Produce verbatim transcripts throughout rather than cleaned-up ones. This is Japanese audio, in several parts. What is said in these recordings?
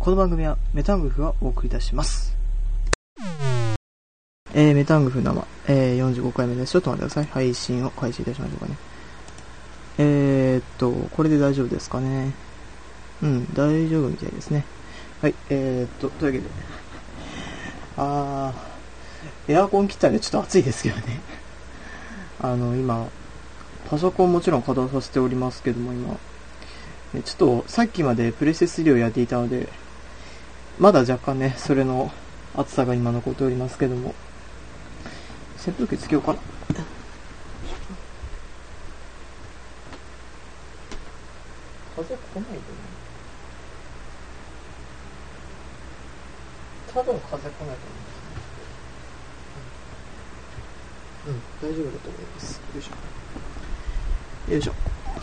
この番組はメタングフがお送りいたします。えー、メタングフ生、えー、よんじゅうごかいめです。ちょっと待ってください。配信を開始いたしましょうかね。えーっと、これで大丈夫ですかね。うん、大丈夫みたいですね。はい、えーっと、というわけで。あー、エアコン切ったらちょっと暑いですけどね。あの、今、パソコンもちろん稼働させておりますけども、今、ちょっとさっきまでプレステスリーをやっていたので、まだ若干ね、それの暑さが今残っておりますけども、扇風機つけようかな。風来ないとね。多分風来ないと思いますね。うん、うん、大丈夫だと思います。よいしょ。よいしょ。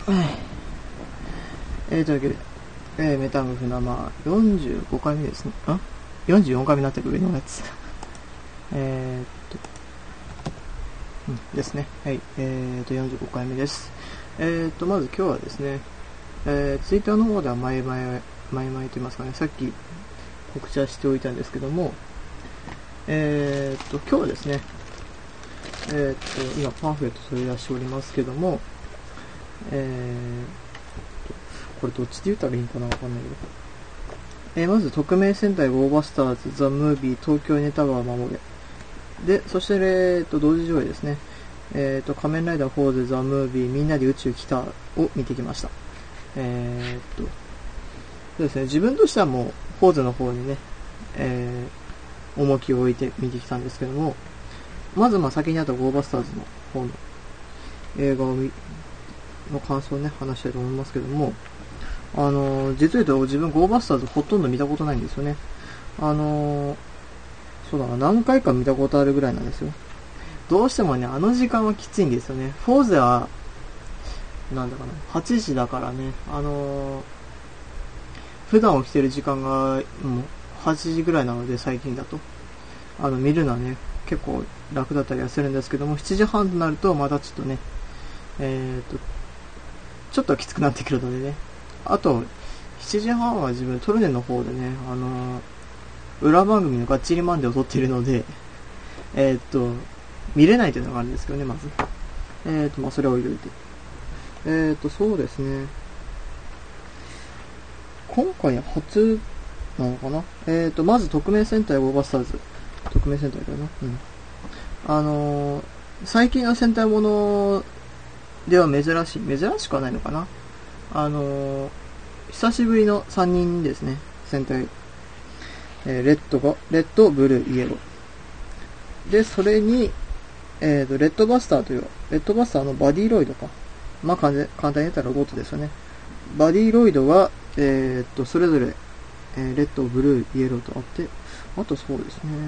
えー、というわけで、えー、メタングフ生よんじゅうごかいめですね。あ ?よんじゅうよんかいめになってる上のやつ。えーっと、うん、ですね。はい。えーっと、よんじゅうごかいめです。えーっと、まず今日はですね、えー、ツイッターの方では前々、前々と言いますかね、さっき告知はしておいたんですけども、えーっと、今日はですね、えーっと、今パンフレット取り出しておりますけども、えー、これどっちで言ったらいいんかなわかんないけど、えー、まず、匿名戦隊ゴーバスターズザ・ムービー東京ネタバー守れ。で、そして、えー、と同時上映ですね。えー、と仮面ライダーフォーゼザ・ムービーみんなで宇宙来たを見てきました。えー、とそうですね、自分としてはもうフォーゼの方にね、えー、重きを置いて見てきたんですけども、まずまあ先にあったゴーバスターズの方の映画を見の感想をね話したいと思いますけども、あのー、実を言うと自分ゴーバスターズほとんど見たことないんですよね。あのー、そうだな、何回か見たことあるぐらいなんですよ。どうしてもね、あの時間はきついんですよね。フォーゼは、なんだかな、はちじだからね、あのー、普段起きてる時間がもうはちじぐらいなので、最近だと。あの、見るのはね、結構楽だったりはするんですけども、しちじはんとなるとまたちょっとね、えーと、ちょっときつくなってくるのでね。あと、しちじはんは自分トルネの方でね、あのー、裏番組のガッチリマンデーを撮っているので、えーっと、見れないというのがあるんですけどね、まず。えーっと、まあ、それを置いといて。えーっと、そうですね。今回初なのかな。えーっと、まず、匿名戦隊ゴーバスターズ。匿名戦隊だよな。うん。あのー、最近の戦隊ものでは珍しい、珍しくはないのかな。あのー、久しぶりのさんにんですね、戦隊。えー、レッドが、レッド、ブルー、イエロー。で、それに、えーと、レッドバスターという、レッドバスターのバディロイドか。まあ、簡単に言ったらロボットですよね。バディロイドは、えーと、それぞれ、えー、レッド、ブルー、イエローとあって、あとそうですね。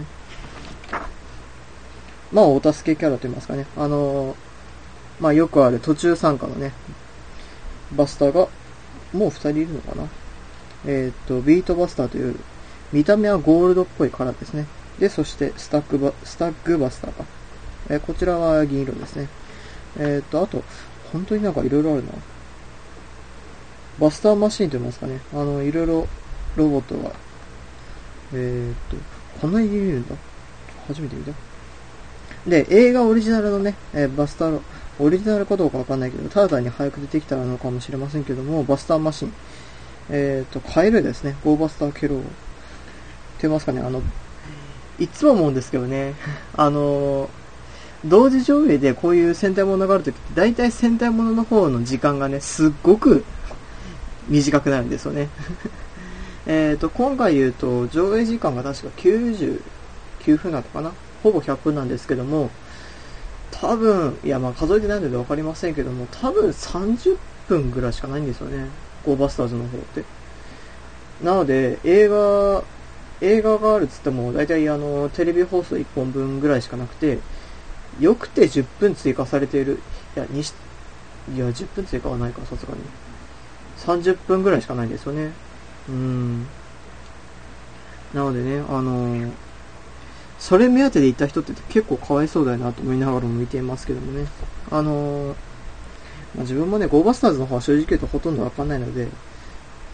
まあ、お助けキャラと言いますかね。あのー、まあ、よくある途中参加のね、バスターが、もうふたりいるのかな。えーと、ビートバスターという、見た目はゴールドっぽいカラーですね。で、そして、スタックバ、スタッグバスターか。えー、こちらは銀色ですね。えっと、あと、本当になんかいろいろあるな。バスターマシーンと言いますかね。あの、いろいろロボットが、えっと、こんなにいるんだ。初めて見た。で、映画オリジナルのね、えー、バスター、オリジナルかどうかわかんないけど、ただ単に早く出てきたのかもしれませんけども、バスターマシン。えっと、カエルですね。ゴーバスターケロー。って言いますかね。あの、いつも思うんですけどね。あのー、同時上映でこういう戦隊ものがあるときって、大体戦隊ものの方の時間がね、すっごく短くなるんですよね。えっと、今回言うと、上映時間が確かきゅうじゅうきゅうふんなのかな、ほぼひゃっぷんなんですけども、多分、いやまあ数えてないのでわかりませんけども、多分さんじゅっぷんぐらいしかないんですよね。ゴーバスターズの方って。なので、映画、映画があるっつっても、大体あの、テレビ放送いっぽんぶんぐらいしかなくて、よくてじゅっぷん追加されている。いや、にし、いや、じゅっぷん追加はないか、さすがに。さんじゅっぷんぐらいしかないんですよね。うーん。なのでね、あのー、それ目当てで行った人って結構かわいそうだよなと思いながらも見ていますけどもね。あのー、まあ、自分もね、ゴーバスターズの方は正直言うとほとんどわかんないので、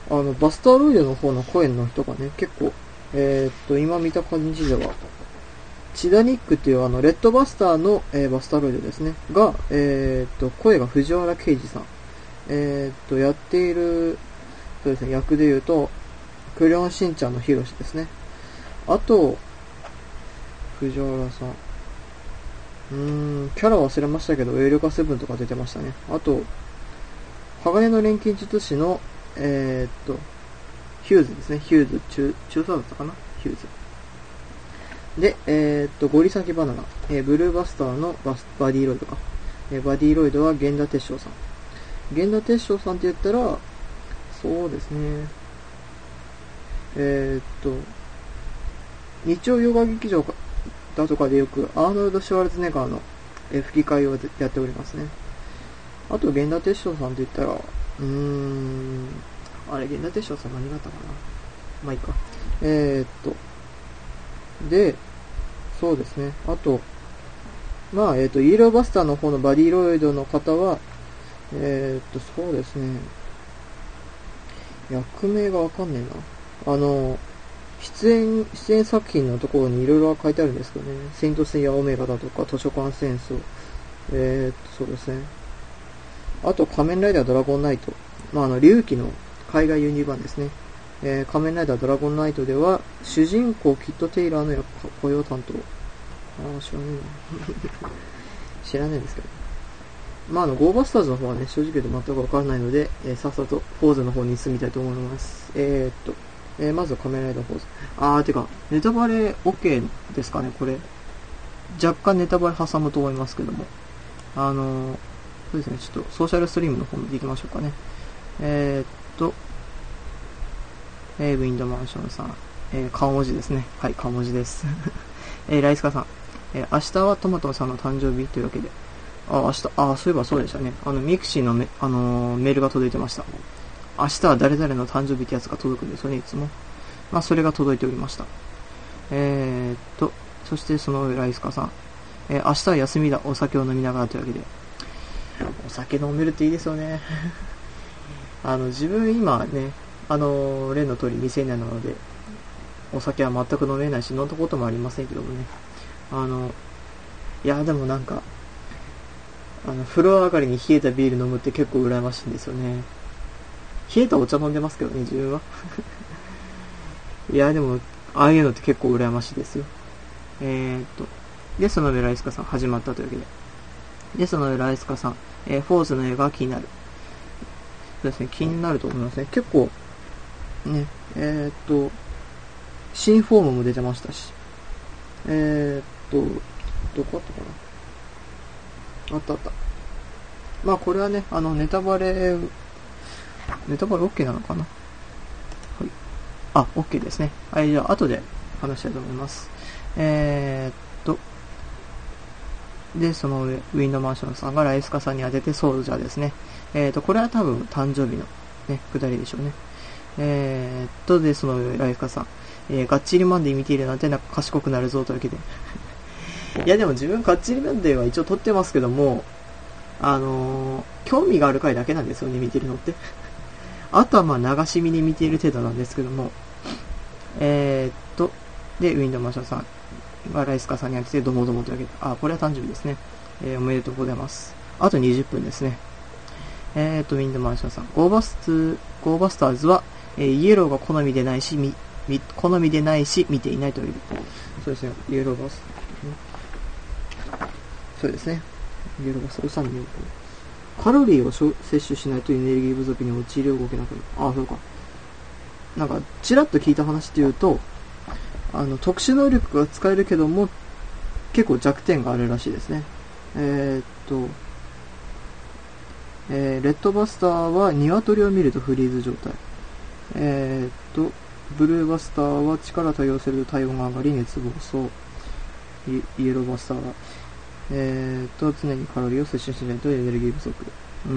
あの、バスターロイドの方の声の人がね、結構、えー、っと、今見た感じでは、チダニックっていうあの、レッドバスターの、えー、バスターロイドですね。が、えー、っと、声が藤原啓治さん。えー、っと、やっている、そうですね、役で言うと、クレヨンしんちゃんのヒロシですね。あと、藤原さん。うーん、キャラ忘れましたけど、エルカセブンとか出てましたね。あと、鋼の錬金術師の、えー、っと、ヒューズですね。ヒューズ、中、中佐だったかなヒューズ。で、えー、っと、ゴリサキバナナ。えー、ブルーバスターのバスバディロイドか。えー、バディロイドは源田鉄章さん。源田鉄章さんって言ったら、そうですね。えー、っと、日曜洋画劇場だとかでよく、アーノルド・シュワルツェネッガーの、えー、吹き替えをやっておりますね。あと、源田鉄章さんって言ったら、うーん、あれ、源田鉄章さん何があったかな。まあいいか。えー、っと、で、そうですね。あと、まあ、えー、っと、イエローバスターの方のバディロイドの方は、えー、っと、そうですね。役名がわかんねえな。あの、出演、出演作品のところにいろいろ書いてあるんですけどね。セイントセイヤオメガだとか、図書館戦争。えー、っと、そうですね。あと、仮面ライダードラゴンナイト。まあ、あの、龍騎の海外輸入版ですね。えー、仮面ライダードラゴンナイトでは、主人公キッド・テイラーの役雇用担当。ああ、知らねえな。知らねえんですけど。まあ、あの、ゴーバスターズの方はね、正直言うと全くわからないので、えー、さっさとフォーズの方に進みたいと思います。えー、っと、えー、まずは仮面ライダーフォーズ。あー、てか、ネタバレ OK ですかね、これ。若干ネタバレ挟むと思いますけども。あのー、そうですね、ちょっとソーシャルストリームの方見ていきましょうかね。えー、っと、えー、ウィンドマンションさん。えー、顔文字ですね。はい、顔文字です。えー、ライスカさん。えー、明日はトマトさんの誕生日というわけで。あ、明日、あ、そういえばそうでしたね。あの、ミクシーのメ、あのー、メールが届いてました。明日は誰々の誕生日ってやつが届くんですよね、いつも。まあ、それが届いておりました。えー、っと、そしてその上、ライスカさん。えー、明日は休みだ、お酒を飲みながらというわけで。お酒飲めるっていいですよね。あの、自分今ね、あのー、例の通り未成年なので、お酒は全く飲めないし、飲んだこともありませんけどもね。あの、いや、でもなんか、あの、風呂上がりに冷えたビール飲むって結構羨ましいんですよね。冷えたお茶飲んでますけどね、自分は。いや、でも、ああいうのって結構羨ましいですよ。えーっと、で、その上ライスカさん始まったというわけで。で、その上ライスカさん、えー、フォーズの映画が気になる。そうですね、気になると思いますね。結構、ね、えーっと、新フォームも出てましたし。えーっと、どこあったかなあったあった。まあこれはね、あの、ネタバレ、ネタバレ OK なのかなはい。あ、OK ですね。はい、じゃあ後で話したいと思います。えーっと、で、その上、ウィンドマンションさんがライスカさんに当ててソルジャーですね。えーっと、これは多分誕生日のね、くだりでしょうね。えーっと、で、その上、ライスカさん。えー、ガッチリマンデー見ているなんてなんか賢くなるぞというわけで。いやでも自分ガッチリマンデーは一応撮ってますけども、あのー、興味がある回だけなんですよね、見てるのって。あとはまあ流し見に見ている程度なんですけども、えー、っと、で、ウィンドマンションさんがライスカさんに当ててどもどもというわけで、あ、これは誕生日ですね。えー、おめでとうございます。あとにじゅっぷんですね。えー、っと、ウィンドマンションさん、ゴーバスツ、ゴーバスターズは、えー、イエローが好みでないし、み、み、好みでないし、見ていないという。そうですね、イエローバス。そうですね。イエローバス、ウサミにカロリーを摂取しないとエネルギー不足に陥り動けなくなる。ああ、そうか。なんか、ちらっと聞いた話っていうと、あの、特殊能力が使えるけども、結構弱点があるらしいですね。えー、っと、えー、レッドバスターは鶏を見るとフリーズ状態。えー、っと、ブルーバスターは力多用すると体温が上がり熱暴走。イ, イエローバスターは、えー、っと、常にカロリーを摂取しないとエネルギー不足。うん。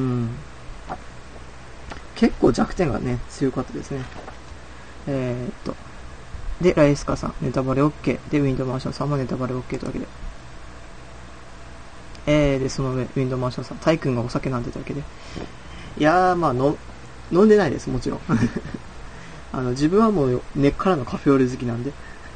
結構弱点がね、強かったですね。えー、っと。で、ライスカさん、ネタバレ OK。で、ウィンドマンションさんもネタバレ OK というわけで。えー、で、その上、ウィンドマンションさん、タイ君がお酒なんてというわけで。いやー、まあ、の、 飲んでないです、もちろん。あの、自分はもう根っからのカフェオレ好きなんで。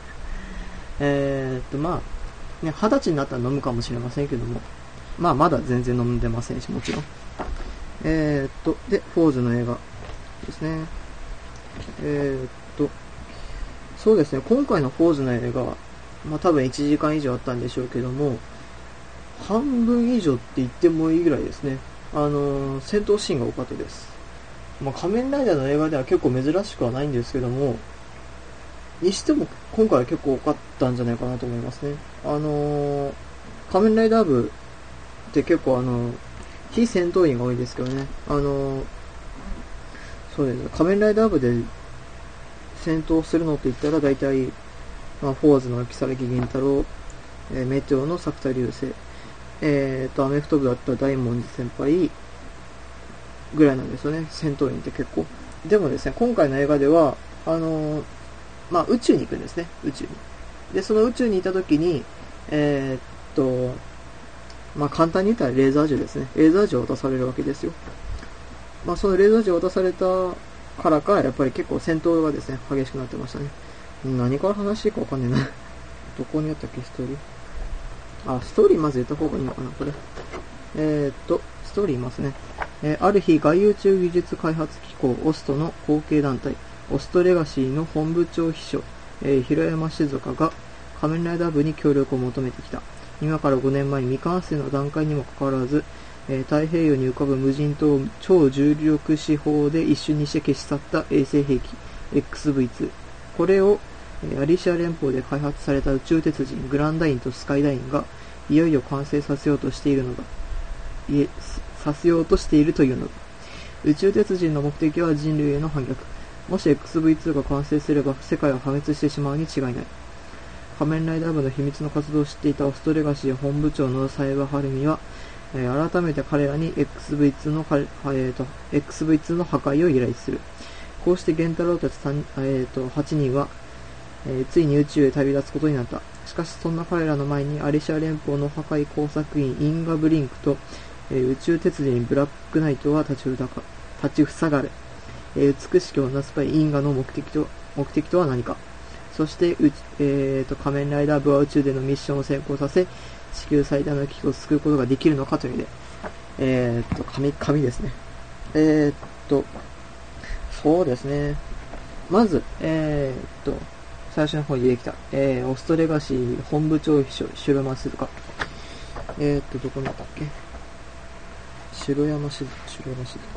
えーっと、まあ、ね、二十歳になったら飲むかもしれませんけども、まあ、まだ全然飲んでませんし、もちろん。えーっと、で、フォーズの映画ですね。えーっと、そうですね、今回のフォーズの映画、まあ多分いちじかん以上あったんでしょうけども、半分以上って言ってもいいぐらいですね。あのー、戦闘シーンが多かったです。まあ仮面ライダーの映画では結構珍しくはないんですけども、にしても今回は結構多かったんじゃないかなと思いますね。あのー、仮面ライダー部って結構あの、非戦闘員が多いですけどね。あのー、そうです。仮面ライダー部で戦闘するのって言ったら大体、まあ、フォーズの木更木銀太郎、えー、メテオの作田流星、えーと、アメフト部だった大文字先輩ぐらいなんですよね、戦闘員って結構。でもですね、今回の映画では、あのー、まあ、宇宙に行くんですね、宇宙に。で、その宇宙にいた時に、えー、っと、まあ、簡単に言ったらレーザー銃ですね。レーザー銃を渡されるわけですよ。まあ、そのレーザー銃を渡されたからか、やっぱり結構戦闘がですね、激しくなってましたね。何から話していいかわかんねえな。どこにあったっけ、ストーリー。あ、ストーリーまず言った方がいいのかな、これ。えー、っと、ストーリーいますね。えー、ある日、外宇宙技術開発機構オストの後継団体、オストレガシーの本部長秘書、えー、広山静香が仮面ライダー部に協力を求めてきた。今からごねんまえに未完成の段階にもかかわらず、えー、太平洋に浮かぶ無人島を超重力四方で一瞬にして消し去った衛星兵器 エックスブイツー。これを、えー、アリシア連邦で開発された宇宙鉄人グランダインとスカイダインがいよいよ完成させようとしているのだ。いえ、させようとしているというのだ。宇宙鉄人の目的は人類への反逆。もし エックスブイツー が完成すれば世界は破滅してしまうに違いない。仮面ライダー部の秘密の活動を知っていたオストレガシー本部長のサイバーハルミは、えー、改めて彼らに エックスブイツー の、えーと、エックスブイツー の破壊を依頼する。こうして源太郎たち、えーと、はちにんは、えー、ついに宇宙へ旅立つことになった。しかしそんな彼らの前にアリシア連邦の破壊工作員インガブリンクと、えー、宇宙鉄人ブラックナイトは立ちふか立ちふさがる。えー、美しき女スパイインガの目的と目的とは何か。そして、えー、と仮面ライダー部は宇宙でのミッションを成功させ、地球最大の危機を救うことができるのかというね、えー、と紙紙ですね。えー、っとそうですね。まず、えー、っと最初の方に出てきた、えー、オストレガシー本部長秘書白山静香。えー、っとどこにあったっけ。白山静香白山静香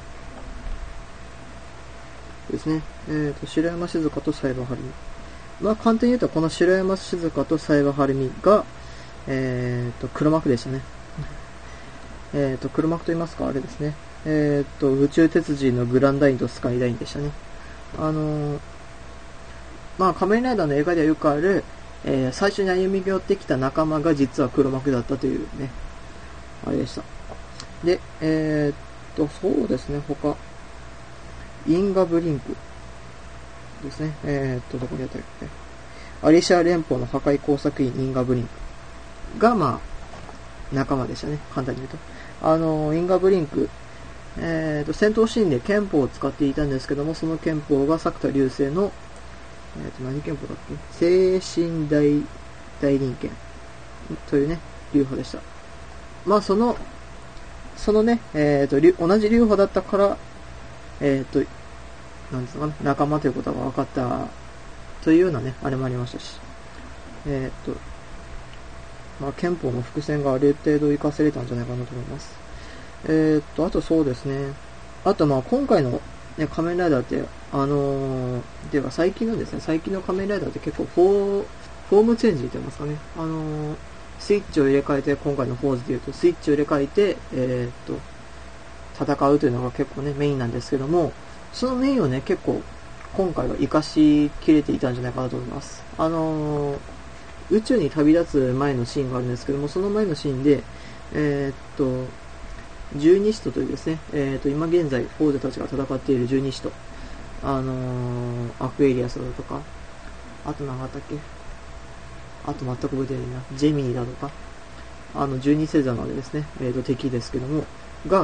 ですね。えー、と白山静香とサイバーハルミ。まあ簡単に言うとこの白山静香とサイバーハルミが、えー、と黒幕でしたね。えー、と黒幕と言いますかあれですね。えー、と宇宙鉄人のグランダインとスカイダインでしたね。あのー、まあ仮面ライダーの映画ではよくある、えー、最初に歩み寄ってきた仲間が実は黒幕だったというね、あれでした。で、えー、とそうですね、他インガブリンクですね。えー、っと、どこにあったっけ。アリシア連邦の破壊工作員インガブリンクが、まあ、仲間でしたね。簡単に言うと。あの、インガブリンク、えー、っと、戦闘シーンで憲法を使っていたんですけども、その憲法が作田流星の、えー、っと、何憲法だっけ。精神大、大輪憲というね、流派でした。まあ、その、そのね、えー、っと、同じ流派だったから、えー、っと、なんですかね、仲間ということが分かったというようなね、あれもありましたし、えー、っと、まあ、憲法の伏線がある程度活かせれたんじゃないかなと思います。えー、っと、あとそうですね、あとまあ今回の、ね、仮面ライダーって、あのー、では最近のですね、最近の仮面ライダーって結構フォー、フォームチェンジって言いますかね、あのー、スイッチを入れ替えて、今回のフォーズで言うと、スイッチを入れ替えて、えー、っと、戦うというのが結構ね、メインなんですけども、そのメインをね、結構、今回は活かしきれていたんじゃないかなと思います。あのー、宇宙に旅立つ前のシーンがあるんですけども、その前のシーンで、えー、っと、十二使徒というですね、えー、っと、今現在、フォーゼたちが戦っている十二使徒、あのー、アクエリアスだとか、あと何があったっけ、あと全く覚えてないな、ジェミニだとか、あの、十二星座のあれですね、えー、っと、敵ですけども、が、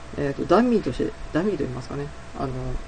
えっと、ダミーとして、ダミーと言いますかね。あの、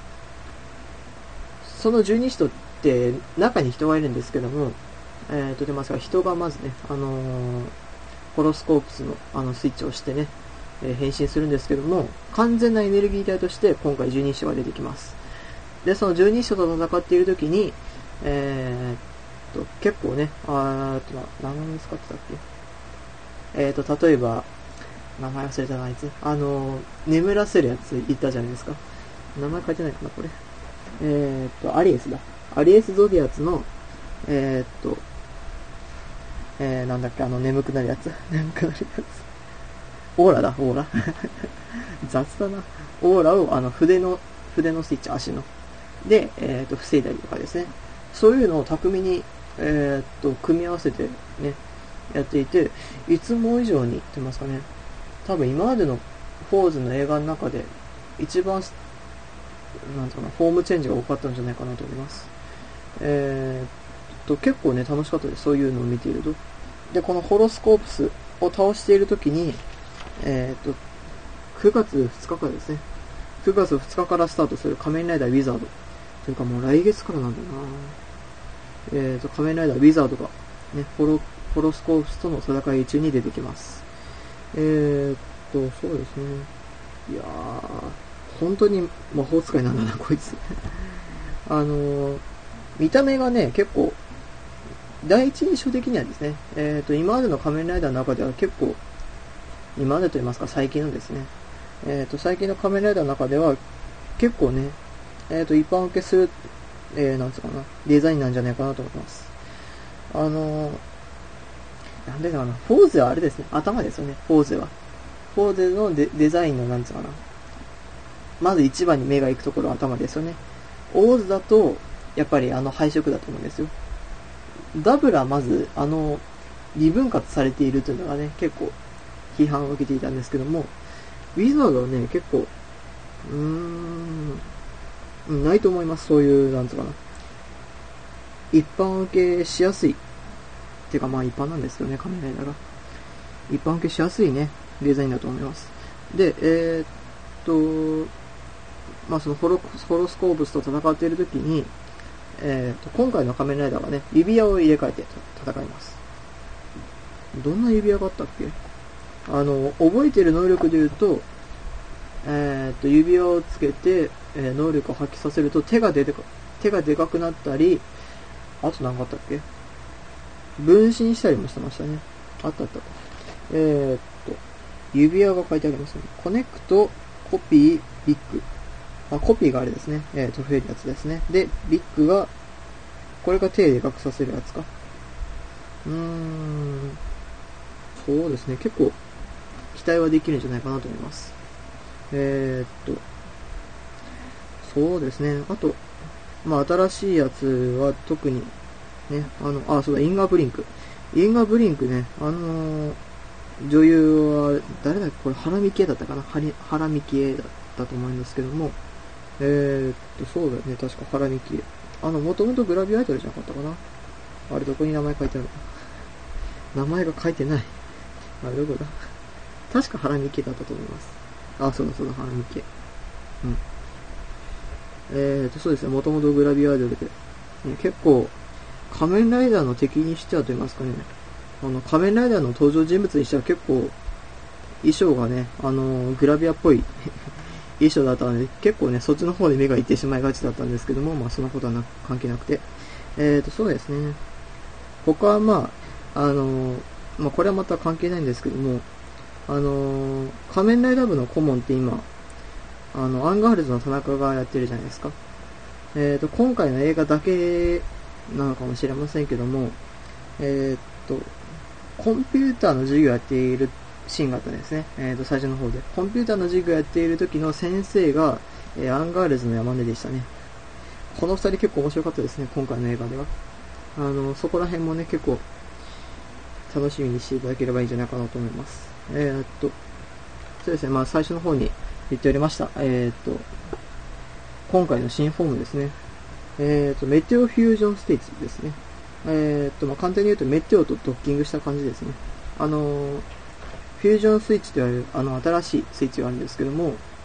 その十二使徒って中に人がいるんですけども、えっと、出ますが、人がまずね、あのー、ホロスコープスのあのスイッチを押してね、えー、変身するんですけども、完全なエネルギー体として今回十二使徒が出てきます。で、その十二使徒と戦っているときに、えー、っと、結構ね、あーっと、何名使ってたっけえー、っと、例えば、名前忘れたな、あいつ。あのー、眠らせるやつ言ったじゃないですか。名前書いてないかな、これ。えー、っと、アリエスだ。アリエス・ゾディアツの、えー、っと、えー、なんだっけ、あの、眠くなるやつ。眠くなるやつ。オーラだ、オーラ。雑だな。オーラを、あの、筆の、筆のスイッチ、足の。で、えー、っと、防いだりとかですね。そういうのを巧みに、えー、っと、組み合わせて、ね、やっていて、いつも以上に、言ってますかね。多分今までのフォーズの映画の中で、一番、なんていうかな、フォームチェンジが多かったんじゃないかなと思います。えー、っと、結構ね、楽しかったです。そういうのを見ていると。で、このホロスコープスを倒しているときに、えー、っと、くがつふつかからですね。くがつふつかからスタートする仮面ライダーウィザード。というかもう来月からなんだよな。えー、っと、仮面ライダーウィザードが、ね、ホロ、ホロスコープスとの戦い中に出てきます。えー、っと、そうですね。いやー、本当に魔法使いなんだな、こいつ。あのー、見た目がね、結構、第一印象的にはですね、えっと、今までの仮面ライダーの中では結構、今までと言いますか、最近のですね、えっと、最近の仮面ライダーの中では、結構ね、えっと、一般受けする、えー、なんつうかな、デザインなんじゃないかなと思います。あのー、なんでかな、フォーゼはあれですね、頭ですよね、フォーゼは。フォーゼの デ, デザインの、なんつうかな、まず一番に目が行くところは頭ですよね。オーズだと、やっぱりあの配色だと思うんですよ。ダブルはまず、あの、二分割されているというのがね、結構、批判を受けていたんですけども、ウィザードはね、結構、うーん、ないと思います。そういう、なんつうかな。一般受けしやすい。てかまあ一般なんですよね、仮面ライダーが。一般受けしやすいね、デザインだと思います。で、えー、っと、まあそのホロ、ホロスコープスと戦っているときに、えー、と今回の仮面ライダーはね、指輪を入れ替えて戦います。どんな指輪があったっけ？あの、覚えている能力で言うと、えー、と指輪をつけて、えー、能力を発揮させると手が出てか、手がでかくなったり、あと何かあったっけ？分身したりもしてましたね。あったあった。えー、っと、指輪が書いてありますね。コネクト、コピー、ビッグ。あ、コピーがあれですね。えー、と、増えるやつですね。で、ビッグが、これが手でかくさせるやつか。うーん。そうですね。結構、期待はできるんじゃないかなと思います。えー、っと、そうですね。あと、まあ、新しいやつは特に、ね、あの、あ、そうだ、インガーブリンク。インガーブリンクね、あのー、女優は、誰だっけこれ、ハラミ系だったかなハラミ系だったと思うんですけども、えー、っと、そうだよね。確か、ハラミ系。あの、もともとグラビアアイドルじゃなかったかな。あれ、どこに名前書いてあるの？名前が書いてない。あれ、どこだ？確かハラミ系だったと思います。あ、そうだそうだ、ハラミ系。うん。えーと、そうですね。もともとグラビアアイドルで。ね、結構、仮面ライダーの敵にしてはと言いますかね。あの、仮面ライダーの登場人物にしては結構、衣装がね、あの、グラビアっぽい衣装だったので、結構ね、そっちの方で目がいってしまいがちだったんですけども、まあ、そんなことはな関係なくて。えーと、そうですね。他はまあ、あのー、まあ、これはまた関係ないんですけども、あのー、仮面ライダー部の顧問って今、あの、アンガールズの田中がやってるじゃないですか。えーと、今回の映画だけなのかもしれませんけども、えーと、コンピューターの授業をやっているシーンがあったんですね。えーと、最初の方で。コンピューターの授業をやっている時の先生が、えー、アンガールズの山根でしたね。この二人結構面白かったですね、今回の映画では。あの、そこら辺もね、結構、楽しみにしていただければいいんじゃないかなと思います。えー、っと、そうですね、まあ最初の方に言っておりました。えー、っと、今回の新フォームですね。えー、っと、メテオフュージョンステージですね。えー、っと、まあ簡単に言うとメテオとドッキングした感じですね。あの、フュージョンスイッチというあの新しいスイッチがあるんですけども、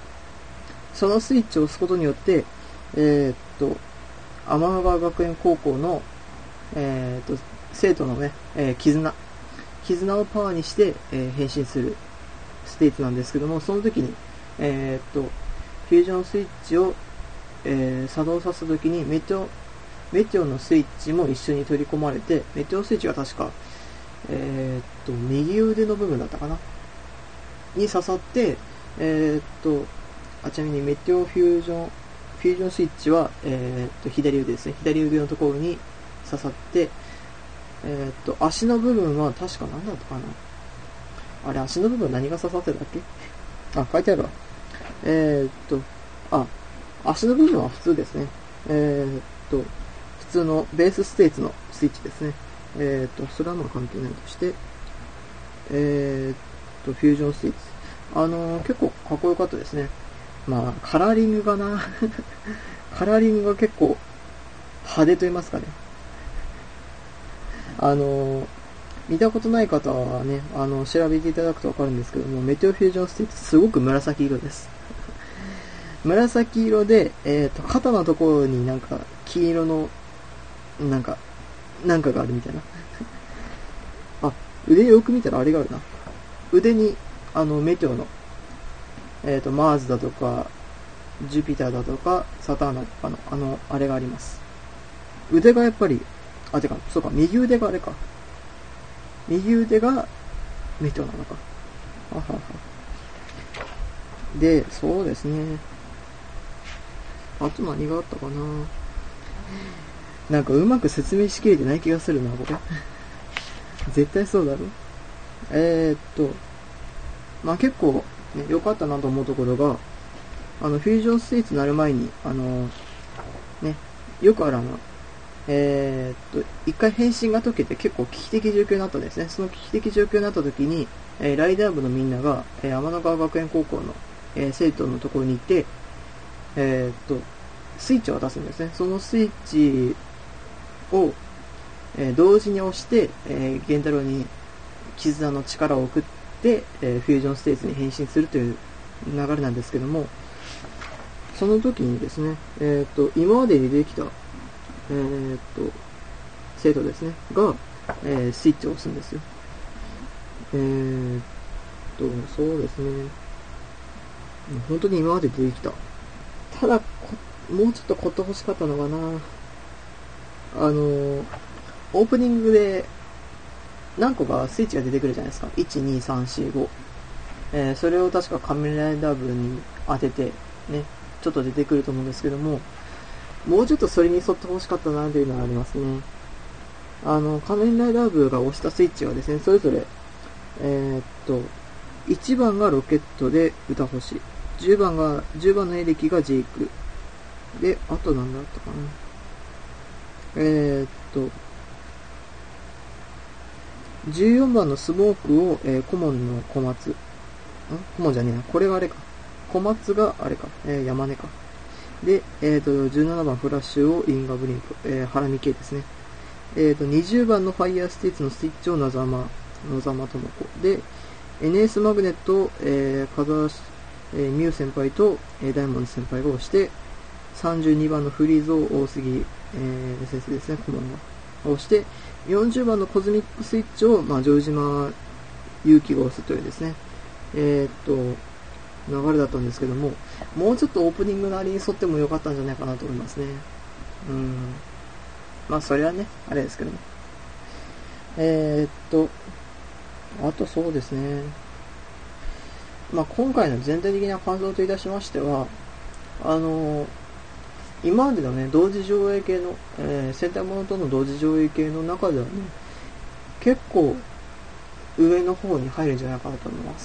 そのスイッチを押すことによって、えー、っと、天の川学園高校の、えー、っと、生徒のね、えー、絆、絆をパワーにして、えー、変身するステージなんですけども、その時に、えー、っと、フュージョンスイッチを、えー、作動させた時にメテオ、メテオのスイッチも一緒に取り込まれて、メテオスイッチが確か、えー、っと、右腕の部分だったかなに刺さって、えー、っと、あ、ちなみにメテオフュージョン、フュージョンスイッチは、えー、っと、左腕ですね。左腕のところに刺さって、えー、っと、足の部分は確か何だったかなあれ、足の部分何が刺さってたっけあ、書いてあるわ。えー、っと、あ、足の部分は普通ですね。えー、っと、普通のベースステーツのスイッチですね。えー、っと、それはまあ関係ないとして、えー、っと、フュージョンスイッチ。あのー、結構かっこよかったですね。まあ、カラーリングがな、カラーリングが結構派手と言いますかね。あのー、見たことない方はね、あの、調べていただくとわかるんですけども、メテオフュージョンステーツすごく紫色です。紫色で、えっと、肩のところになんか、黄色の、なんか、なんかがあるみたいな。あ、腕よく見たらあれがあるな。腕に、あの、メテオの、えっと、マーズだとか、ジュピターだとか、サターナとかの、あの、あれがあります。腕がやっぱり、あ、てか、そうか、右腕があれか。右腕がメテオなのか。あはは。で、そうですね。あと何があったかな。なんかうまく説明しきれてない気がするな、これ。絶対そうだろ。えー、っと、まあ結構、ね、良かったなと思うところが、あの、フュージョンスイーツになる前に、あの、ね、よくあるあの、えー、っと、一回変身が解けて結構危機的状況になったんですね。その危機的状況になった時に、えー、ライダー部のみんなが、えー、天の川学園高校の、えー、生徒のところに行って、えー、っと、スイッチを渡すんですね。そのスイッチを、えー、同時に押して、えー、ゲンタロウに絆の力を送って、えー、フュージョンステージに変身するという流れなんですけども、その時にですね、えっと、今までにできた、えー、っと、生徒ですね、が、えー、スイッチを押すんですよ。えー、っと、そうですね。本当に今までできた。ただ、もうちょっと凝って欲しかったのかな。あの、オープニングで何個かスイッチが出てくるじゃないですか。いち、に、さん、よん、ご。えー、それを確か仮面ライダー部に当てて、ね、ちょっと出てくると思うんですけども、もうちょっとそれに沿って欲しかったなというのがありますね。あの、仮面ライダー部が押したスイッチはですね、それぞれ、えー、っと、いちばんがロケットで歌星、じゅうばんが、じゅうばんのエレキがジェイク、で、あとなんだったかな。えー、っと、じゅうよんばんのスモークを、えー、顧問の小松。ん顧問じゃねえな。これがあれか。小松があれか。えー、山根か。で、えー、と、じゅうななばんフラッシュをインガブリンク。えー、ハラミ系ですね。えー、と、にじゅうばんのファイヤーステイツのスイッチを野ざま、野ざまともこ。で、エヌエス マグネットを、えー、風えー、ミュウ先輩と、えー、ダイモンド先輩が押して、さんじゅうにばんのフリーズを大杉、えー、先生ですね、顧問が押して、よんじゅうばんのコズミックスイッチを、まあ、城島勇気が押すというですね、えー、っと、流れだったんですけども、もうちょっとオープニングのありに沿ってもよかったんじゃないかなと思いますね。うん。まあ、それはね、あれですけども。えー、っと、あとそうですね。まあ、今回の全体的な感想といたしましては、あのー、今までのね、同時上映系の、えー、戦隊ものとの同時上映系の中ではね、結構上の方に入るんじゃないかなと思います。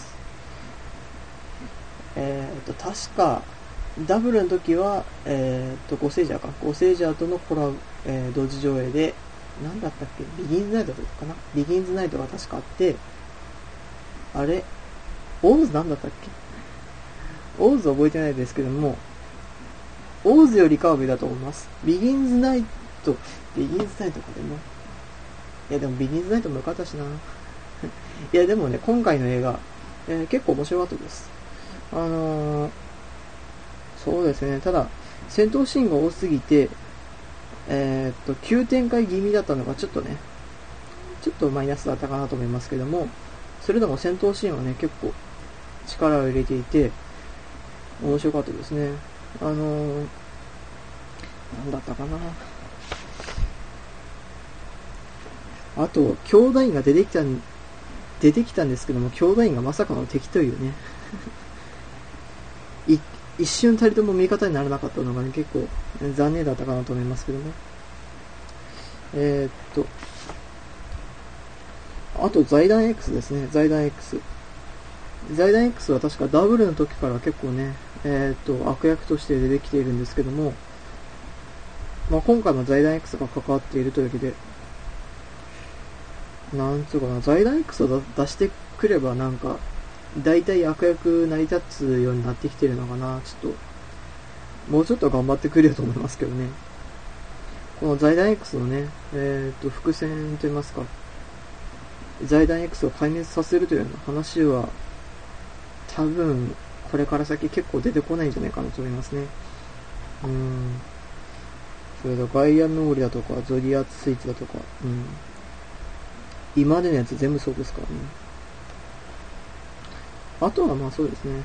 えっと、確か、ダブルの時は、えっと、ゴセイジャーか。ゴセイジャーとのコラボ、えー、同時上映で、なんだったっけビギンズナイトだったかなビギンズナイトが確かあって、あれオーズなんだったっけオーズ覚えてないですけども、オーズよりかは上だと思います。ビギンズナイト、ビギンズナイトかでも。いやでもビギンズナイトも良かったしな。いやでもね、今回の映画、えー、結構面白かったです。あのー、 そうですね。ただ、戦闘シーンが多すぎて、えー、っと、急展開気味だったのがちょっとね、ちょっとマイナスだったかなと思いますけども、それでも戦闘シーンはね、結構力を入れていて、面白かったですね。あのー、なんだったかな。あと、兄弟員が出てきたん、出てきたんですけども、兄弟員がまさかの敵というね。い一瞬たりとも味方にならなかったのがね、結構残念だったかなと思いますけども。えー、っと、あと財団 X ですね、財団 X。財団 X は確かダブルの時から結構ね、えー、っと、悪役として出てきているんですけども、まあ、今回も財団 X が関わっているというわけで、なんつうかな、財団 X を出してくればなんか、大体悪役成り立つようになってきてるのかな、ちょっと、もうちょっと頑張ってくれよと思いますけどね。この財団 X のね、えっと、伏線といいますか、財団 X を壊滅させるというような話は、多分、これから先結構出てこないんじゃないかなと思いますね。うん。それとガイアンノーリだとか、ゾリアスイッチだとか、うん。今までのやつ全部そうですからね。あとはまあそうですね。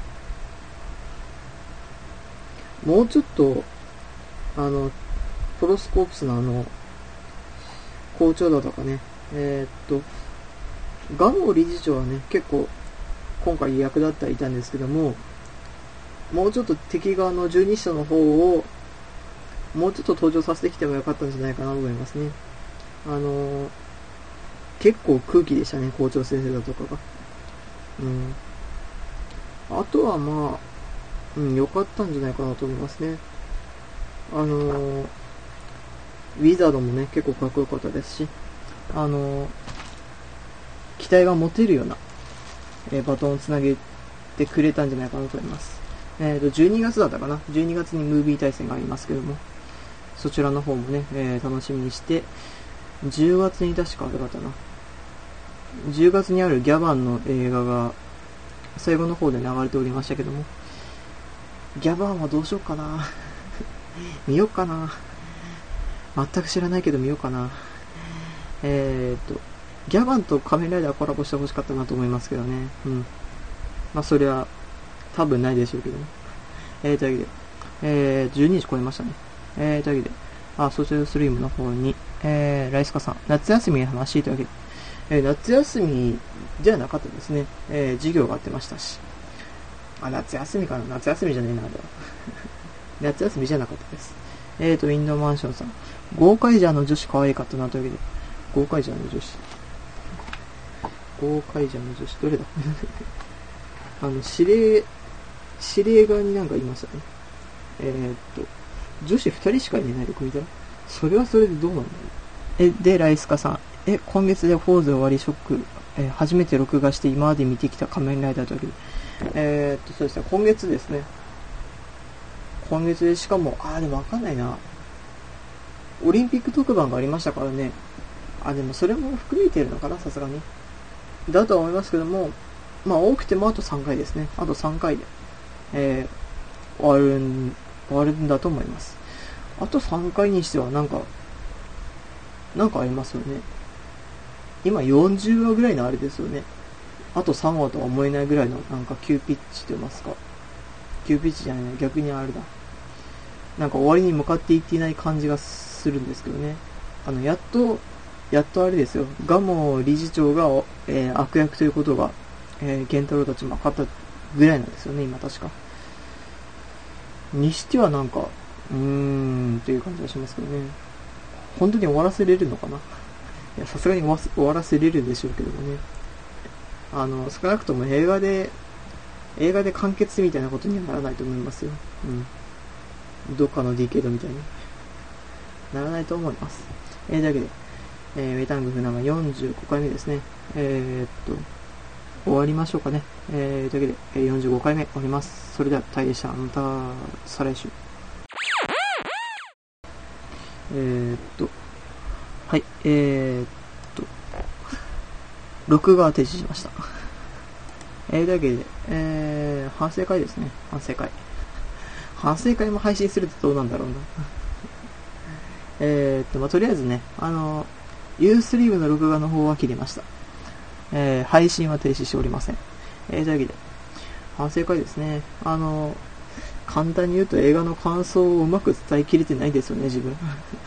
もうちょっと、あの、プロスコープスのあの、校長だとかね、えー、っと、ガモ理事長はね、結構、今回役立ってはいたんですけども、もうちょっと敵側の十二使徒の方を、もうちょっと登場させてきてもよかったんじゃないかなと思いますね。あのー、結構空気でしたね、校長先生だとかが。うん。あとはまあ、うん、良かったんじゃないかなと思いますね。あのー、ウィザードもね、結構かっこよかったですし、あのー、期待が持てるような、えー、バトンをつなげてくれたんじゃないかなと思います。えっと、じゅうにがつだったかな ?じゅうにがつにムービー対戦がありますけども、そちらの方もね、えー、楽しみにして、じゅうがつに確かあれだったな。じゅうがつにあるギャバンの映画が、最後の方で流れておりましたけども、ギャバンはどうしようかな見ようかな全く知らないけど見ようかなえーっと、ギャバンと仮面ライダーコラボしてほしかったなと思いますけどね。うん。まあ、それは、多分ないでしょうけどね。えー、というわけで、えー、じゅうにじ超えましたね。えー、というわけで、あ、ソーシャルストリームの方に、えー、ライスカさん、夏休みの話というわけで、えー、夏休みじゃなかったですね。えー、授業があってましたし。あ、夏休みかな夏休みじゃねえな、あれは。夏休みじゃなかったです。えーと、ウィンドウマンションさん。ゴーカイジャーの女子可愛かったなというわけで。ゴーカイジャーの女子。ゴーカイジャーの女子、どれだあの、指令、指令側になんかいましたね。えーっと、女子二人しかいないで、これだ。それはそれでどうなんだろう。え、で、ライスカさん。え、今月でフォーズ終わりショック。えー、初めて録画して今まで見てきた仮面ライダーというわけで。えーっと、そうですね、今月ですね。今月でしかも、あーでもわかんないな。オリンピック特番がありましたからね。あ、でもそれも含めてるのかな、さすがに。だとは思いますけども、まあ多くてもあとさんかいですね。あとさんかいで、えー、終わるん、終わるんだと思います。あとさんかいにしてはなんか、なんかありますよね。今よんじゅうわぐらいのあれですよね。あとさんわとは思えないぐらいのなんか急ピッチと言いますか。急ピッチじゃないね。逆にあれだ。なんか終わりに向かっていっていない感じがするんですけどね。あの、やっと、やっとあれですよ。ガモ理事長が、えー、悪役ということが、えー、ケンタロウたちも分かったぐらいなんですよね、今確か。にしてはなんか、うーん、という感じがしますけどね。本当に終わらせれるのかないや、さすがに終わ終わらせれるでしょうけどもね。あの、少なくとも映画で、映画で完結みたいなことにはならないと思いますよ。うん。どっかのディケードみたいに。ならないと思います。えー、だけで、えー、メタングフナがよんじゅうごかいめですね。えー、っと、終わりましょうかね。えー、というわけで、よんじゅうごかいめ終わります。それでは、タイでした。また、再来週。えー、っと、はい、えー、っと、録画停止しました。えー、というわけで、えー、反省会ですね。反省会。 反省会も配信するとどうなんだろうな。えっと、まあ、とりあえずね、あの、ユーストリームの録画の方は切りました。えー、配信は停止しておりません。えー、というわけで、反省会ですね。あの、簡単に言うと映画の感想をうまく伝えきれてないですよね、自分。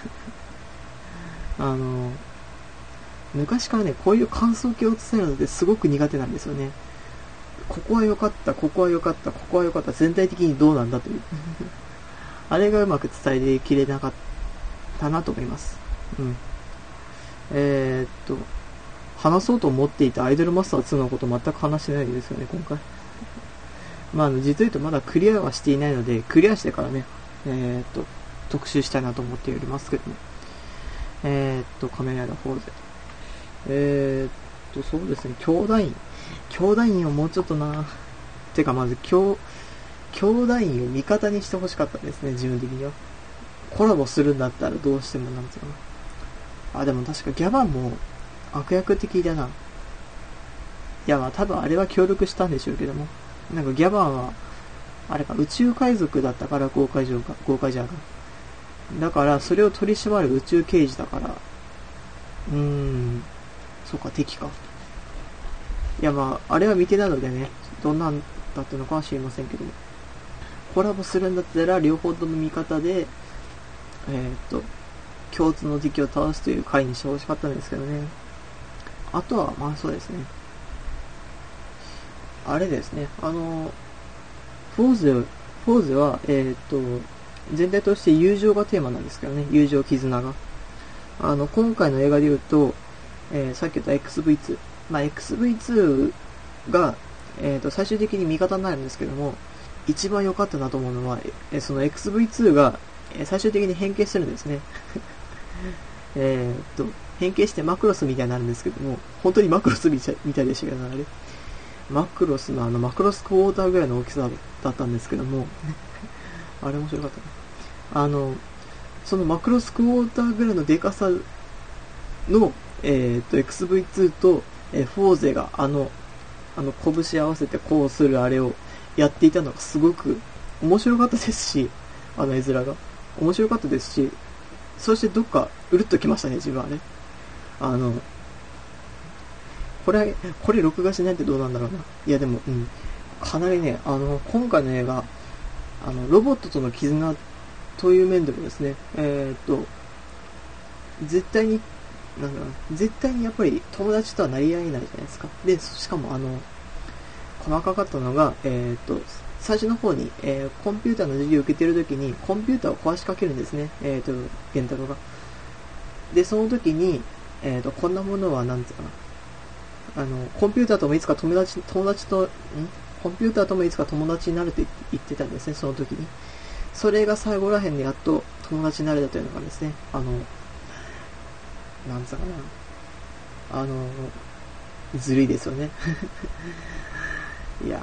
あの、昔からね、こういう感想系を伝えるのってすごく苦手なんですよね。ここは良かった、ここは良かった、ここは良かった、全体的にどうなんだという。あれがうまく伝えきれなかったなと思います。うん。えー、っと、話そうと思っていたアイドルマスターツーのこと全く話してないですよね、今回。まあ、あの、実を言うとまだクリアはしていないので、クリアしてからね、えー、っと、特集したいなと思っておりますけども。えー、っと、仮面ライダーフォーゼ。えー、っと、そうですね、兄弟院。兄弟院をもうちょっとな、てかまず、兄、兄弟院を味方にしてほしかったですね、自分的には。コラボするんだったらどうしてもなんていうのかな。あ、でも確かギャバンも悪役的だな。いや、まあ多分あれは協力したんでしょうけども。なんかギャバンは、あれか、宇宙海賊だったから豪快ジャーが、豪快ジャーが。だから、それを取り締まる宇宙刑事だから、うーん、そうか、敵か。いや、まあ、あれは見てないのでね、どんなんだったのかは知りませんけども。コラボするんだったら、両方とも味方で、えー、っと、共通の敵を倒すという回にしてほしかったんですけどね。あとは、まあそうですね。あれですね、あの、フォーゼ、フォーゼは、えー、っと、全体として友情がテーマなんですけどね、友情絆が。あの、今回の映画で言うと、えー、さっき言った エックスブイツー。まあ、エックスブイツー が、えー、っと、最終的に味方になるんですけども、一番良かったなと思うのは、えその エックスブイツー が、え最終的に変形するんですね。えっと、変形してマクロスみたいになるんですけども、本当にマクロスみたいでしたけどね、あれ。マクロスのあの、マクロスクォーターぐらいの大きさだったんですけども、あれ面白かったね。あの、そのマクロスクォーターぐらいのデカさの、えっと、エックスブイツー と、えー、フォーゼがあの、あの、拳合わせてこうするあれをやっていたのがすごく面白かったですし、あの絵面が。面白かったですし、そしてどっかうるっときましたね、自分はね。あの、これ、これ録画しないってどうなんだろうな。いやでも、うん。かなりね、あの、今回の映画、あの、ロボットとの絆という面でもですね、えー、っと、絶対に、なんだろう、絶対にやっぱり友達とはなり合えないじゃないですか。で、しかもあの、細かかったのが、えー、っと、最初の方に、えー、コンピューターの授業を受けてるときに、コンピューターを壊しかけるんですね。えー、っと、ゲンタロが。で、その時に、えー、っと、こんなものは、なんつうかな。あの、コンピューターともいつか友達、友達と、んコンピューターともいつか友達になるって言ってたんですね、その時に。それが最後らへんでやっと友達になれたというのがですね、あの、なんつうかな。あの、ずるいですよね。いやー。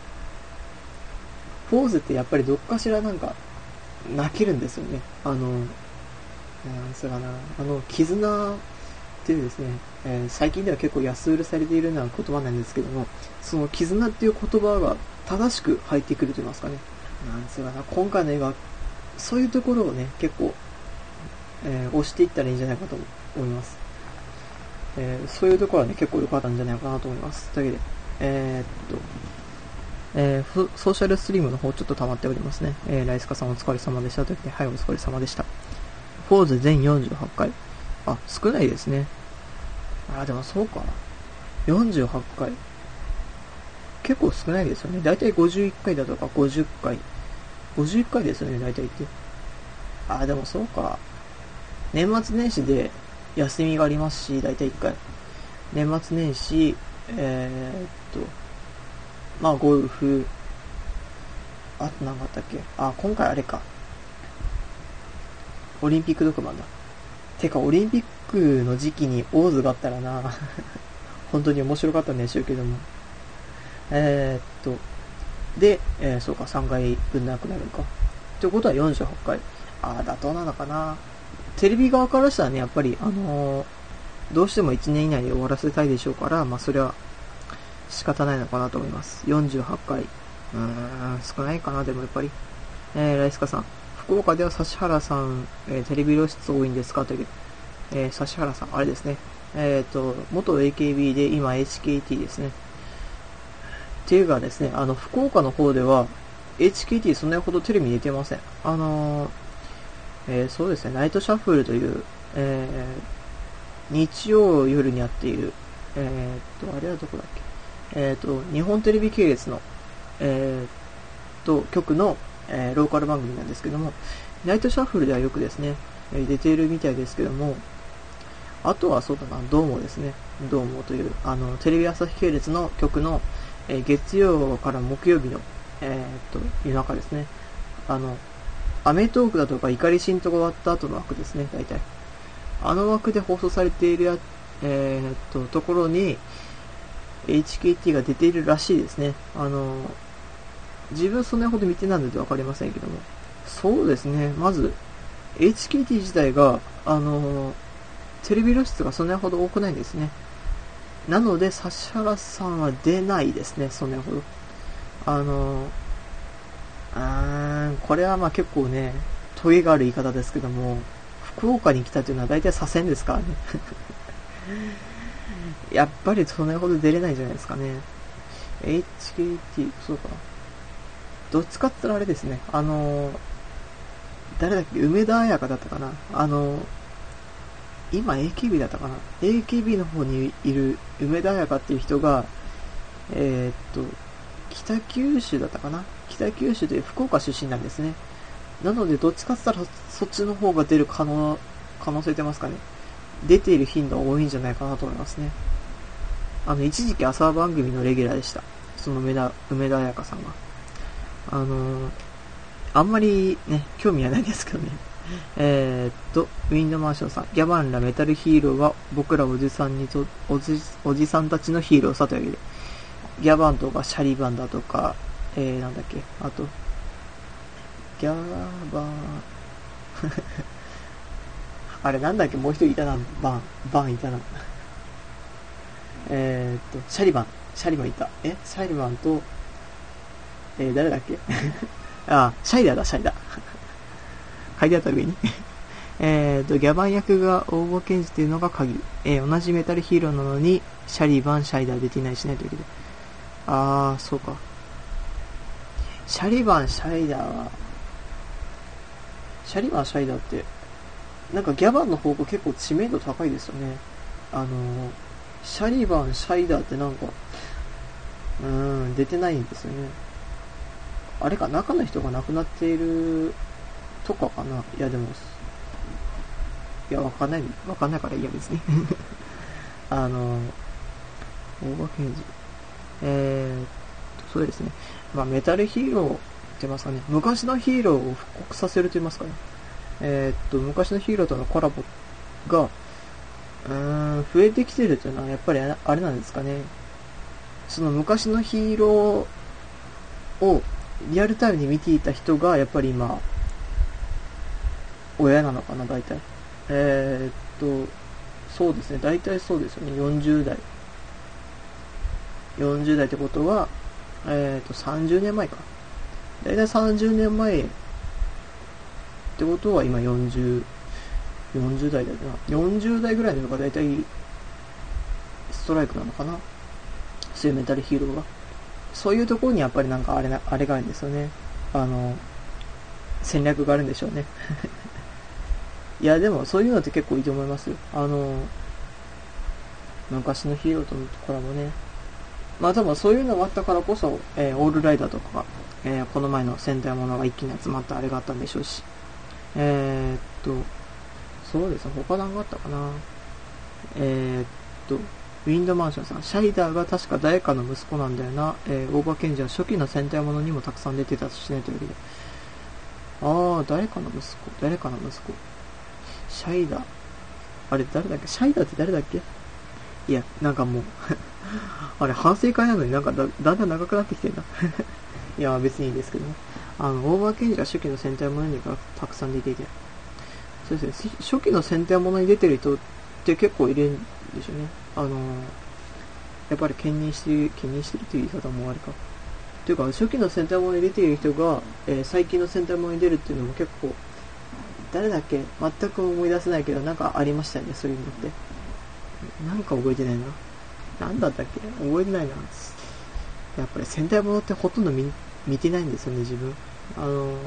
フォーゼってやっぱりどっかしらなんか、泣けるんですよね。あの、なんつうかな。あの、絆っていうですね、えー、最近では結構安売りされているような言葉なんですけども、その絆っていう言葉が正しく入ってくると言いますかね。なんつうかな。今回の映画、そういうところをね、結構、えー、押していったらいいんじゃないかと思います。えー、そういうところはね、結構良かったんじゃないかなと思います。というわけで、えー、っと、えー、ソーシャルストリームの方ちょっと溜まっておりますね。えー、ライスカさんお疲れ様でしたというわけで、はい、お疲れ様でした。フォーゼ全よんじゅうはちかい。あ、少ないですね。あ、でもそうか。よんじゅうはちかい。結構少ないですよね。だいたいごじゅういっかいだとかごじゅっかい。ごじゅういっかいですよね、だいたいって。あ、でもそうか。年末年始で休みがありますし、だいたいいっかい。年末年始、えー、っと、まあゴルフ、あと何かあったっけ。あ、今回あれか。オリンピック特番だ。てか、オリンピックの時期にオーズがあったらな、本当に面白かったんでしょうけども。えー、っと、で、えー、そうか、さんかい分なくなるか。ってことはよんじゅうはちかい。ああ、妥当なのかな。テレビ側からしたらね、やっぱり、あのー、どうしてもいちねん以内で終わらせたいでしょうから、まあ、それは仕方ないのかなと思います。よんじゅうはちかい。うーん、少ないかな、でもやっぱり。 えー、ライスカさん。福岡では指原さん、えー、テレビ露出多いんですかという。えー、指原さん、あれですね。えっ、ー、と、元 エーケービー で今 エイチケーティー ですね。っていうかですね、あの、福岡の方では、エイチケーティー そんなほどテレビに出てません。あのー、えー、そうですね、ナイトシャッフルという、えー、日曜夜にやっている、えー、っと、あれはどこだっけ、えー、っと、日本テレビ系列の、えー、っと、局の、えー、ローカル番組なんですけども、ナイトシャッフルではよくですね、えー、出ているみたいですけども、あとはそうだな、ドーモですね。ドーモという、あの、テレビ朝日系列の局の、えー、月曜から木曜日の、えー、っと、夜中ですね。あの、アメトークだとか怒り神とが終わった後の枠ですね、大体。あの枠で放送されているや、えー、っと、ところに、エイチケーティー が出ているらしいですね。あの、自分そんなほど見てないのでわかりませんけども。そうですね、まず、エイチケーティー 自体が、あの、テレビ露出がそんなほど多くないんですね。なので、指原さんは出ないですね、そんなほど。あの、あーこれはまあ結構ね、トゲがある言い方ですけども、福岡に来たというのは大体左遷ですからね。やっぱりそんなほど出れないんじゃないですかね。エイチケーティー、そうかな。どっちかって言ったらあれですね、あの、誰だっけ、梅田彩香だったかな。あの、今 エーケービー だったかな。エーケービー の方にいる梅田彩香っていう人が、えー、っと、北九州だったかな。北九州で福岡出身なんですね。なので、どっちかって言ったらそっちの方が出る可能、可能性出ますかね。出ている頻度が多いんじゃないかなと思いますね。あの、一時期朝番組のレギュラーでした。その梅田、梅田彩香さんは。あのー、あんまりね、興味はないですけどね。えー、っと、ウィンドマーションさん。ギャバンらメタルヒーローは僕らおじさんにと、おじ、おじさんたちのヒーローさというわけで。ギャバンとかシャリバンだとか、えー、なんだっけ、あと、ギャバン、あれなんだっけ、もう一人いたな、バン、バンいたな。えー、っと、シャリバン、シャリバンいた。えシャリバンと、えー、誰だっけあ、シャイダーだ、シャイダー。書いてあった上に。えーと、ギャバン役が大場健二っていうのが鍵。えー、同じメタルヒーローなのに、シャリバン、シャイダー出ていないしないというわけで。あー、そうか。シャリバン、シャイダーは、シャリバン、シャイダーって、なんかギャバンの方が結構知名度高いですよね。あのー、シャリバン、シャイダーってなんか、うーん、出てないんですよね。あれか、中の人が亡くなっているとかかな。いや、でも、いや、わかんない、わかんないからいいや、別に。あの、大場健二。えーっと、そうですね。まあ、メタルヒーローって言いますかね。昔のヒーローを復刻させると言いますかね。えーっと、昔のヒーローとのコラボが、うーん、増えてきてるというのは、やっぱりあれなんですかね。その昔のヒーローをリアルタイムに見ていた人が、やっぱり今、親なのかな、大体。えーっと、そうですね、大体そうですよね、よんじゅう代。よんじゅう代ってことは、えーっと、さんじゅうねんまえか。大体さんじゅうねんまえってことは今よんじゅう、よんじゅう代だよな。よんじゅう代ぐらいののが大体ストライクなのかな。そういうメタルヒーローが。そういうところにやっぱりなんかあれな、あれがあるんですよね。あの、戦略があるんでしょうね。いや、でもそういうのって結構いいと思いますよ。あの、昔のヒーローとのコラボね。まあ多分そういうのがあったからこそ、えー、オールライダーとか、えー、この前の戦隊ものが一気に集まったあれがあったんでしょうし。えー、っと、そうですね、他何があったかな。えー、っと、ウィンドマンションさん、シャイダーが確か誰かの息子なんだよな。えー、大場健二は初期の戦隊ものにもたくさん出てたしねというわけで。あー、誰かの息子、誰かの息子。シャイダー。あれ、誰だっけシャイダーって誰だっけいや、なんかもう、あれ、反省会なのになんかだ、だんだん長くなってきてるな。いや、別にいいですけどね。あの、大場健二が初期の戦隊ものにたくさん出ていて。そうですね、初期の戦隊ものに出てる人って結構いるんでしょうね。あの、やっぱり兼任してる、兼任してるという言い方もあるか。 ていうか、初期の戦隊ものに出ている人が、えー、最近の戦隊ものに出るっていうのも結構、誰だっけ全く思い出せないけど、なんかありましたよね、そういうのって。なんか覚えてないな。なんだったっけ覚えてないな。やっぱり戦隊ものってほとんど 見, 見てないんですよね、自分。あのー、なん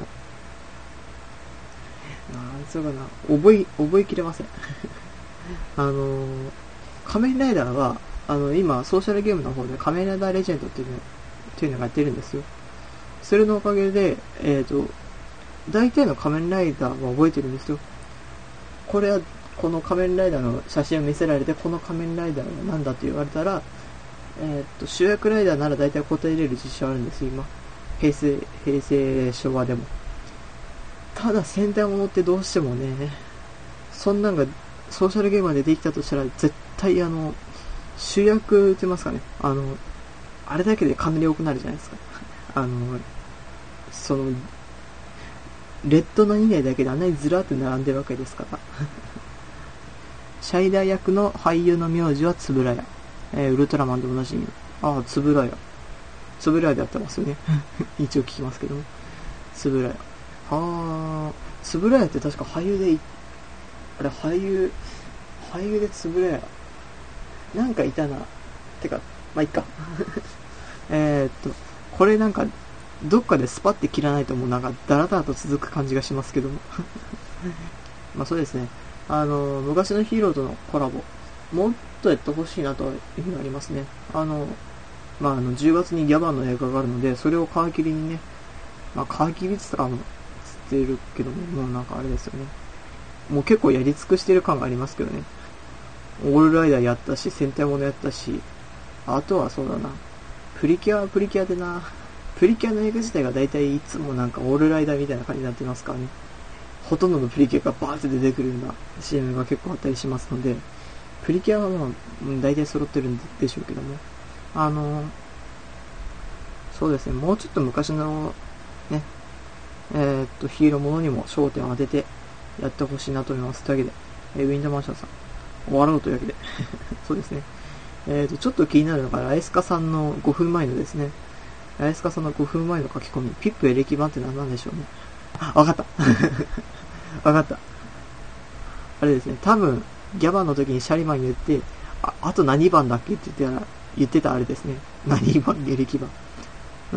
つうかな、覚え、覚えきれません。あのー、仮面ライダーは、あの、今、ソーシャルゲームの方で仮面ライダーレジェンドっていうの、っていうのがやってるんですよ。それのおかげで、えっと、大体の仮面ライダーは覚えてるんですよ。これは、この仮面ライダーの写真を見せられて、この仮面ライダーは何だと言われたら、えっと、主役ライダーなら大体答えれる自信あるんですよ、今。平成、平成昭和でも。ただ、戦隊ものってどうしてもね、そんなんが、ソーシャルゲームでできたとしたら、絶対あの、主役って言いますかね、あの、あれだけでかなり多くなるじゃないですか。あの、その、レッドのに名だけであんなにずらーって並んでるわけですから。シャイダー役の俳優の名字はつぶらや。えー、ウルトラマンでおなじみ。ああ、つぶらや。つぶらやでやってますよね。一応聞きますけども。つぶらや。ああ、つぶらやって確か俳優でい、あれ、俳優、俳優でつぶらや。なんかいたな。てか、まあ、いっか。えっと、これなんか、どっかでスパって切らないともうなんかダラダラと続く感じがしますけども。まあそうですね。あの、昔のヒーローとのコラボ、もっとやってほしいなというふうにありますね。あの、まああの、じゅうがつにギャバンの映画があるので、それを皮切りにね、まあ皮切りって言ったかも、つってるけども、もうなんかあれですよね。もう結構やり尽くしてる感がありますけどね。オールライダーやったし、戦隊ものやったし、あとはそうだな。プリキュアはプリキュアでな。プリキュアの映画自体が大体いつもなんかオールライダーみたいな感じになってますからね。ほとんどのプリキュアがバーって出てくるような シーエム が結構あったりしますので、プリキュアはまあ、大体揃ってるんでしょうけども。あの、そうですね、もうちょっと昔のね、えー、っと、ヒーローものにも焦点を当ててやってほしいなと思います。というわけで、えー、ウィンドマンションさん、終わろうというわけで。そうですね。えー、っと、ちょっと気になるのが、ライスカさんのごふんまえのですね、ライスカさんのごふんまえの書き込み、ピップエレキ版って何なんでしょうね。あ、わかった。わかった。あれですね、多分、ギャバンの時にシャリマンに言って、あ、あと何番だっけって言ってたら、言ってたあれですね。何番、エレキ版。うん。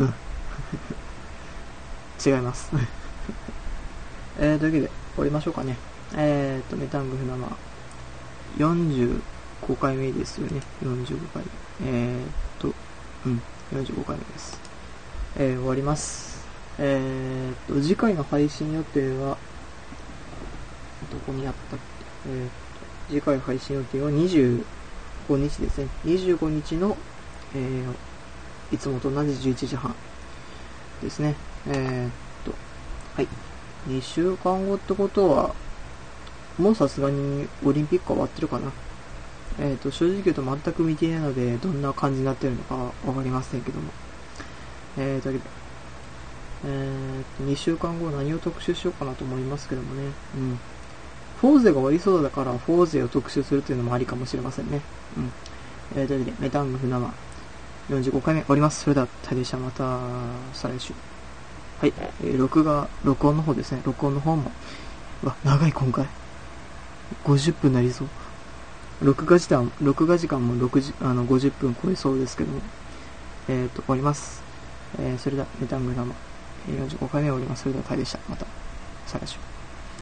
違います。えー、というわけで、終わりましょうかね。えーと、メタングフナマ、よんじゅうごかいめですよね。よんじゅうごかいめ。えーと、うん、よんじゅうごかいめです。えー、終わります。えーと、次回の配信予定は、どこにあったっけ、えーと、次回配信予定はにじゅうごにちですね。にじゅうごにちの、えー、いつもと同じじゅういちじはんですね。えーと、はい。にしゅうかんごってことは、もうさすがにオリンピックは終わってるかな。えーと、正直言うと全く見ていないので、どんな感じになってるのかわかりませんけども。えーと、えーと、にしゅうかんご何を特集しようかなと思いますけどもね。うん。フォーゼが終わりそうだから、フォーゼを特集するというのもありかもしれませんね。うん。えーというわけで、メタングフナマよんじゅうごかいめ終わります。それでは、タイでした。また、再来週。はい。えー、録画、録音の方ですね。録音の方も。うわ、長い今回。ごじゅっぷんなりそう。録画時間、録画時間もろくじ、あの、ごじゅっぷん超えそうですけども。えーと、終わります。えー、それでは、メタングフナマよんじゅうごかいめ終わります。それでは、タイでした。また、再来週。